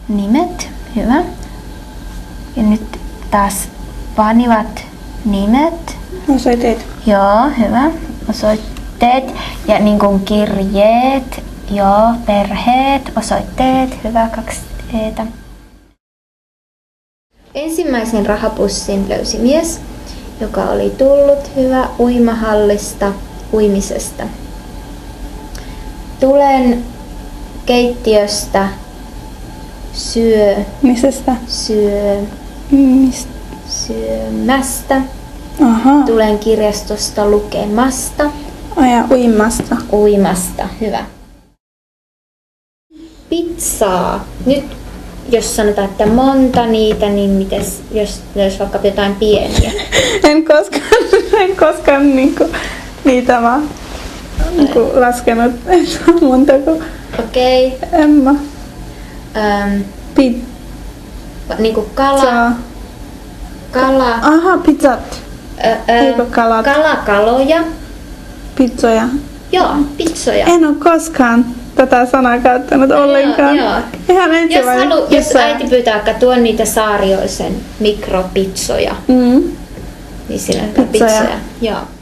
nimet, hyvä. Ja nyt taas vaanivat nimet. Osoitteet. Joo, hyvä. Osoitteet ja niin kuin kirjeet. Joo, perheet, osoitteet, hyvä, 2 eetä. Ensimmäisen rahapussin löysi mies, joka oli tullut hyvä uimahallista uimisesta. Tulen keittiöstä Misestä? Syömästä. Aha. Tulen kirjastosta lukemasta. Ja uimasta. Uimasta, hyvä. Pizzaa. Nyt jos sanotaan, että monta niitä, niin mites, jos vaikka jotain pieniä? En koskaan niitä vaan laskenut, että montako. Okei. En mä. Niinku kala. Aha, pizzat. Eikö kalat? Kaloja. Pizzoja. Joo, pizzoja. En oo koskaan tätä sanaa käyttänyt ollenkaan. Joo. Ihan ensimmäinen. Jos äiti pyytää, että tuon niitä Saarioisen mikropizzoja, niin siinä on pizzoja. Joo.